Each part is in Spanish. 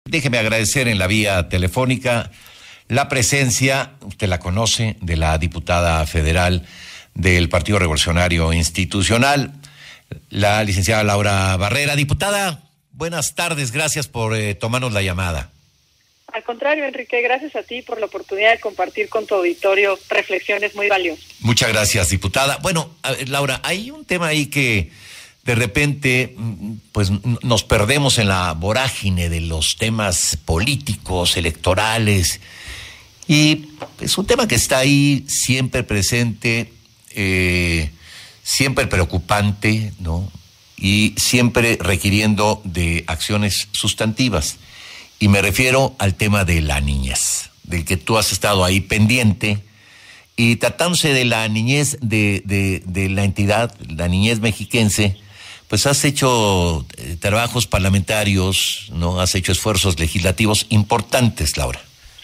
Déjeme agradecer en la vía telefónica la presencia, usted la conoce, de la diputada federal del Partido Revolucionario Institucional, la licenciada Laura Barrera. Diputada, buenas tardes, gracias por tomarnos la llamada. Al contrario, Enrique, gracias a ti por la oportunidad de compartir con tu auditorio reflexiones muy valiosas. Muchas gracias, diputada. Bueno, Laura, hay un tema ahí que de repente pues nos perdemos en la vorágine de los temas políticos, electorales, y es un tema que está ahí siempre presente, siempre preocupante, ¿no? Y siempre requiriendo de acciones sustantivas. Y me refiero al tema de la niñez, del que tú has estado ahí pendiente, y tratándose de la niñez de la entidad, la niñez mexiquense, pues has hecho trabajos parlamentarios, ¿no? Has hecho esfuerzos legislativos importantes, Laura.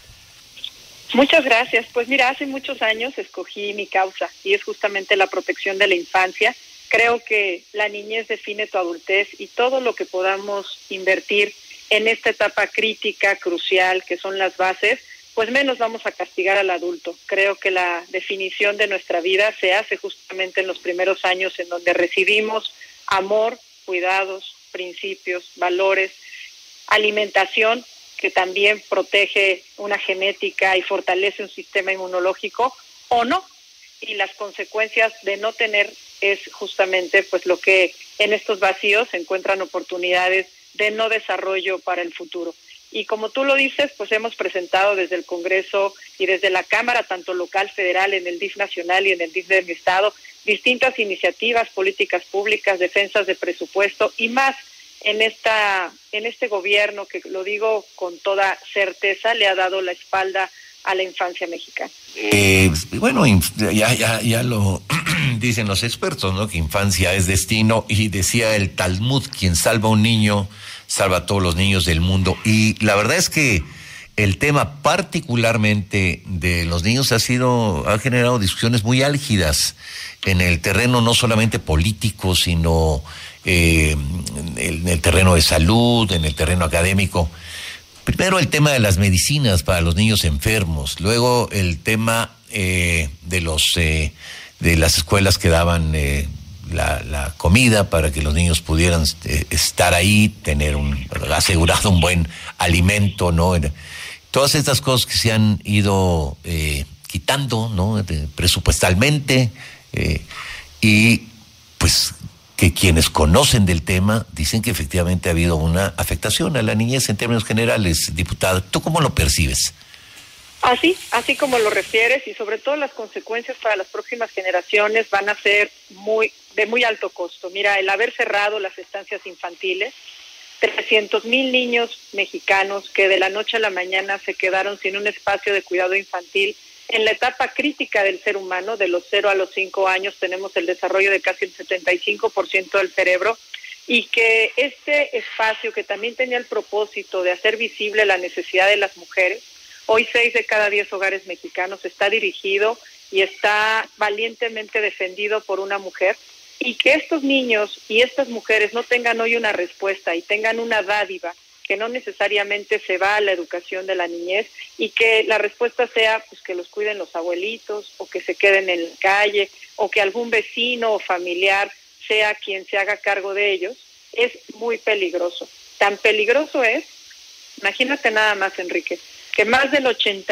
Muchas gracias. Pues mira, hace muchos años escogí mi causa y es justamente la protección de la infancia. Creo que la niñez define tu adultez y todo lo que podamos invertir en esta etapa crítica, crucial, que son las bases, pues menos vamos a castigar al adulto. Creo que la definición de nuestra vida se hace justamente en los primeros años, en donde recibimos amor, cuidados, principios, valores, alimentación, que también protege una genética y fortalece un sistema inmunológico, o no. Y las consecuencias de no tener es justamente pues lo que en estos vacíos se encuentran oportunidades de no desarrollo para el futuro. Y como tú lo dices, pues hemos presentado desde el Congreso y desde la Cámara, tanto local, federal, en el DIF nacional y en el DIF de mi estado, distintas iniciativas, políticas públicas, defensas de presupuesto y más en este gobierno, que lo digo con toda certeza, le ha dado la espalda a la infancia mexicana. Bueno, ya lo dicen los expertos, ¿no? Que infancia es destino, y decía el Talmud, quien salva a un niño, salva a todos los niños del mundo. Y la verdad es que el tema particularmente de los niños ha generado discusiones muy álgidas en el terreno no solamente político, sino en el terreno de salud, en el terreno académico. Primero el tema de las medicinas para los niños enfermos, luego el tema de las escuelas que daban la comida para que los niños pudieran estar ahí, tener asegurado un buen alimento, ¿no? Todas estas cosas que se han ido quitando, ¿no? Presupuestalmente, y pues que quienes conocen del tema dicen que efectivamente ha habido una afectación a la niñez en términos generales. Diputada, ¿tú cómo lo percibes? Así como lo refieres, y sobre todo las consecuencias para las próximas generaciones van a ser de muy alto costo. Mira, el haber cerrado las estancias infantiles, 300,000 niños mexicanos que de la noche a la mañana se quedaron sin un espacio de cuidado infantil. En la etapa crítica del ser humano, de los 0 a los 5 años, tenemos el desarrollo de casi el 75% del cerebro, y que este espacio, que también tenía el propósito de hacer visible la necesidad de las mujeres, hoy 6 de cada 10 hogares mexicanos está dirigido y está valientemente defendido por una mujer, y que estos niños y estas mujeres no tengan hoy una respuesta y tengan una dádiva que no necesariamente se va a la educación de la niñez, y que la respuesta sea pues que los cuiden los abuelitos, o que se queden en la calle, o que algún vecino o familiar sea quien se haga cargo de ellos, es muy peligroso. Tan peligroso es, imagínate nada más, Enrique, que más del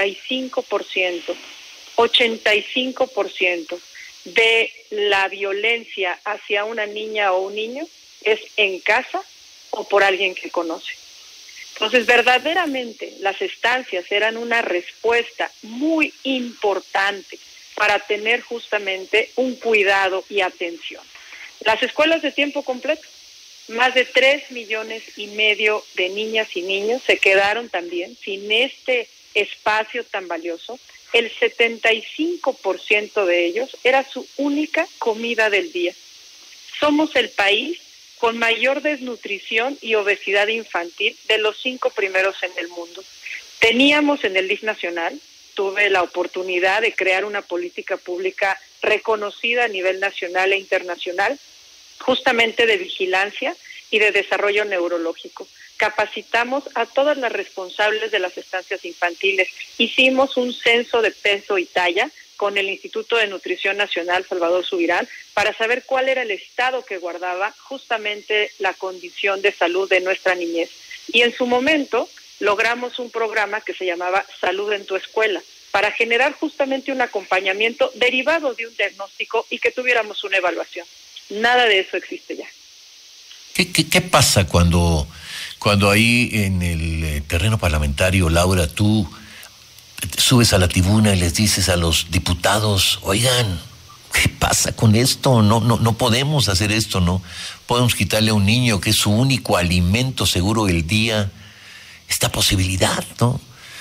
85% de la violencia hacia una niña o un niño es en casa o por alguien que conoce. Entonces, verdaderamente, las estancias eran una respuesta muy importante para tener justamente un cuidado y atención. Las escuelas de tiempo completo, más de 3,5 millones de niñas y niños se quedaron también sin este espacio tan valioso. El 75% de ellos era su única comida del día. Somos el país con mayor desnutrición y obesidad infantil de los 5 primeros en el mundo. Teníamos en el DIF nacional, tuve la oportunidad de crear una política pública reconocida a nivel nacional e internacional, justamente de vigilancia y de desarrollo neurológico. capacitamos a todas las responsables de las estancias infantiles, hicimos un censo de peso y talla con el Instituto de Nutrición Nacional Salvador Subirán para saber cuál era el estado que guardaba justamente la condición de salud de nuestra niñez. Y en su momento logramos un programa que se llamaba Salud en tu Escuela, para generar justamente un acompañamiento derivado de un diagnóstico y que tuviéramos una evaluación. Nada de eso existe ya. ¿Qué pasa cuando ahí en el terreno parlamentario, Laura, tú subes a la tribuna y les dices a los diputados, oigan, ¿qué pasa con esto? No podemos hacer esto, no podemos quitarle a un niño que es su único alimento seguro del día esta posibilidad, ¿no?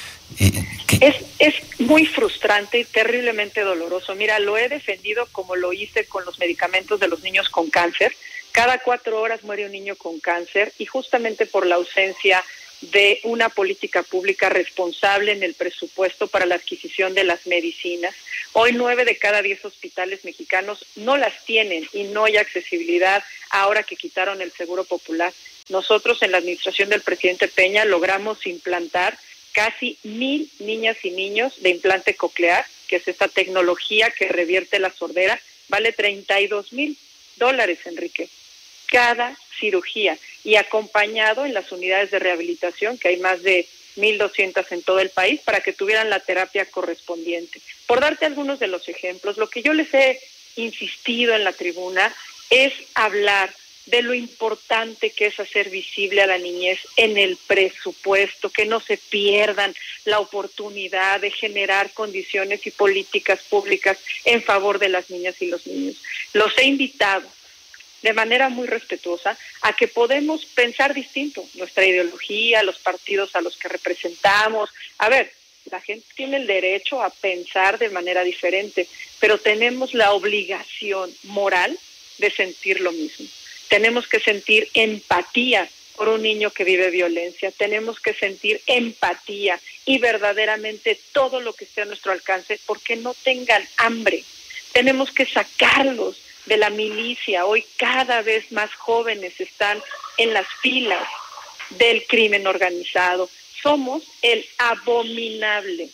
Es muy frustrante y terriblemente doloroso. Mira, lo he defendido como lo hice con los medicamentos de los niños con cáncer. Cada 4 horas muere un niño con cáncer y justamente por la ausencia de una política pública responsable en el presupuesto para la adquisición de las medicinas. Hoy 9 de cada 10 hospitales mexicanos no las tienen y no hay accesibilidad ahora que quitaron el Seguro Popular. Nosotros en la administración del presidente Peña logramos implantar casi 1,000 niñas y niños de implante coclear, que es esta tecnología que revierte la sordera, vale $32,000, Enrique, cada cirugía, y acompañado en las unidades de rehabilitación, que hay más de 1,200 en todo el país, para que tuvieran la terapia correspondiente. Por darte algunos de los ejemplos, lo que yo les he insistido en la tribuna es hablar de lo importante que es hacer visible a la niñez en el presupuesto, que no se pierdan la oportunidad de generar condiciones y políticas públicas en favor de las niñas y los niños. Los he invitado de manera muy respetuosa a que podemos pensar distinto, nuestra ideología, los partidos a los que representamos. A ver, la gente tiene el derecho a pensar de manera diferente, pero tenemos la obligación moral de sentir lo mismo. Tenemos que sentir empatía por un niño que vive violencia, tenemos que sentir empatía y verdaderamente todo lo que esté a nuestro alcance porque no tengan hambre. Tenemos que sacarlos de la milicia. Hoy cada vez más jóvenes están en las filas del crimen organizado. Somos el abominable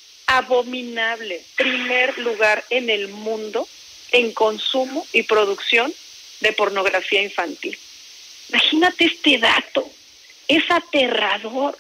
primer lugar en el mundo en consumo y producción de pornografía infantil. Imagínate este dato, es aterrador.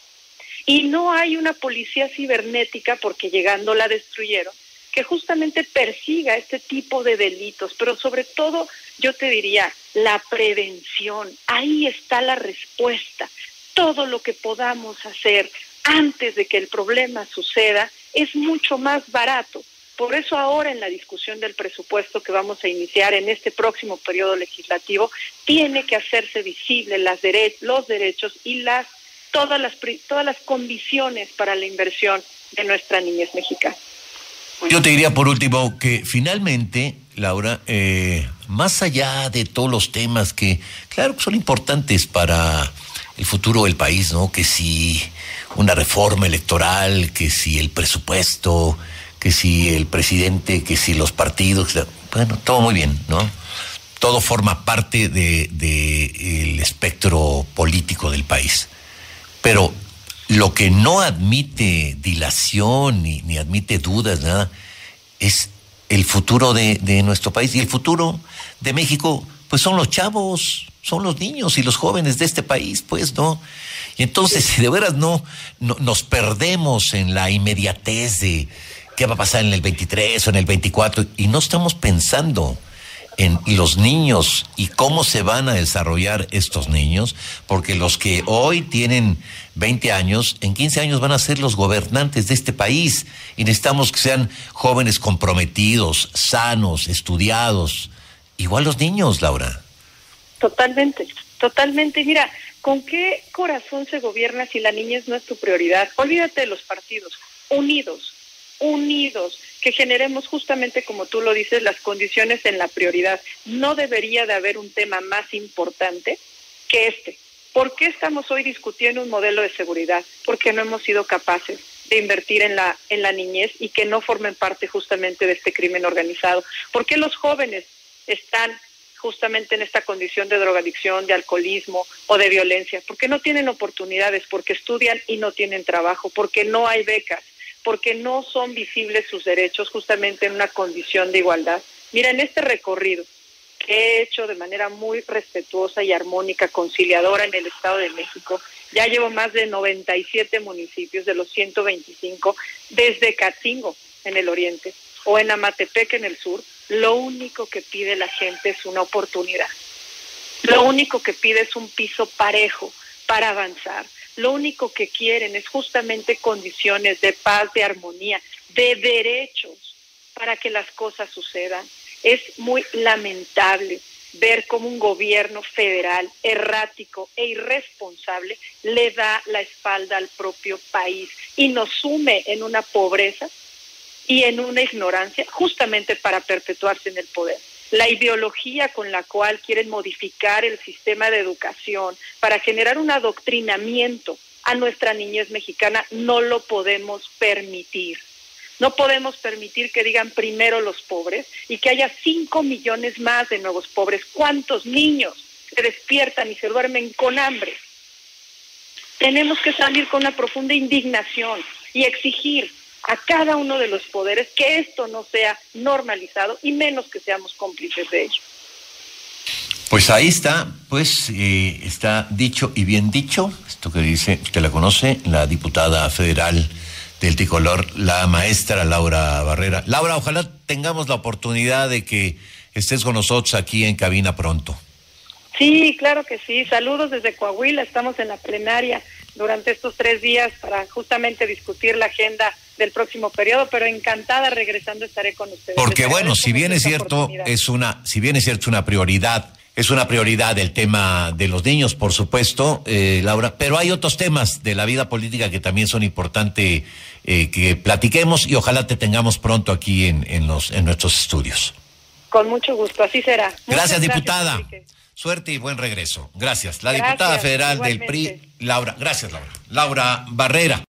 Y no hay una policía cibernética, porque llegando la destruyeron, que justamente persiga este tipo de delitos, pero sobre todo, yo te diría, la prevención. Ahí está la respuesta. Todo lo que podamos hacer antes de que el problema suceda es mucho más barato. Por eso ahora en la discusión del presupuesto que vamos a iniciar en este próximo periodo legislativo, tiene que hacerse visible los derechos y todas las condiciones para la inversión de nuestra niñez mexicana. Yo te diría por último que finalmente, Laura, más allá de todos los temas que, claro, son importantes para el futuro del país, ¿no? Que si una reforma electoral, que si el presupuesto, que si el presidente, que si los partidos, bueno, todo muy bien, ¿no? Todo forma parte de el espectro político del país. Pero lo que no admite dilación ni admite dudas, nada, es el futuro de nuestro país. Y el futuro de México, pues son los chavos, son los niños y los jóvenes de este país, pues, ¿no? Y entonces, si de veras no nos perdemos en la inmediatez de qué va a pasar en el 23 o en el 24, y no estamos pensando en los niños y cómo se van a desarrollar estos niños, porque los que hoy tienen 20 años, en 15 años van a ser los gobernantes de este país, y necesitamos que sean jóvenes comprometidos, sanos, estudiados, igual los niños, Laura. Totalmente. Mira, ¿con qué corazón se gobierna si la niñez no es tu prioridad? Olvídate de los partidos, unidos, que generemos justamente, como tú lo dices, las condiciones en la prioridad. No debería de haber un tema más importante que este. ¿Por qué estamos hoy discutiendo un modelo de seguridad? Porque no hemos sido capaces de invertir en la niñez y que no formen parte justamente de este crimen organizado. ¿Por qué los jóvenes están justamente en esta condición de drogadicción, de alcoholismo o de violencia, porque no tienen oportunidades, porque estudian y no tienen trabajo, porque no hay becas, porque no son visibles sus derechos justamente en una condición de igualdad. Mira, en este recorrido que he hecho de manera muy respetuosa y armónica, conciliadora en el Estado de México, ya llevo más de 97 municipios de los 125, desde Catzingo en el oriente o en Amatepec en el sur. Lo único que pide la gente es una oportunidad. Lo único que pide es un piso parejo para avanzar. Lo único que quieren es justamente condiciones de paz, de armonía, de derechos para que las cosas sucedan. Es muy lamentable ver cómo un gobierno federal errático e irresponsable le da la espalda al propio país y nos sume en una pobreza y en una ignorancia justamente para perpetuarse en el poder. La ideología con la cual quieren modificar el sistema de educación para generar un adoctrinamiento a nuestra niñez mexicana no lo podemos permitir. No podemos permitir que digan primero los pobres y que haya 5 millones más de nuevos pobres. ¿Cuántos niños se despiertan y se duermen con hambre? Tenemos que salir con una profunda indignación y exigir a cada uno de los poderes que esto no sea normalizado y menos que seamos cómplices de ello. Pues ahí está, pues está dicho y bien dicho, esto que dice, usted la conoce, la diputada federal del Tricolor, la maestra Laura Barrera. Laura, ojalá tengamos la oportunidad de que estés con nosotros aquí en cabina pronto. Sí, claro que sí. Saludos desde Coahuila. Estamos en la plenaria durante estos 3 días para justamente discutir la agenda del próximo periodo, pero encantada regresando estaré con ustedes. Porque bueno, si bien es cierto, es una prioridad. Es una prioridad el tema de los niños, por supuesto, Laura, pero hay otros temas de la vida política que también son importantes que platiquemos y ojalá te tengamos pronto aquí en nuestros estudios. Con mucho gusto, así será. Gracias, diputada. Enrique. Suerte y buen regreso. Gracias. La diputada federal del PRI, Laura. Gracias, Laura. Laura Barrera.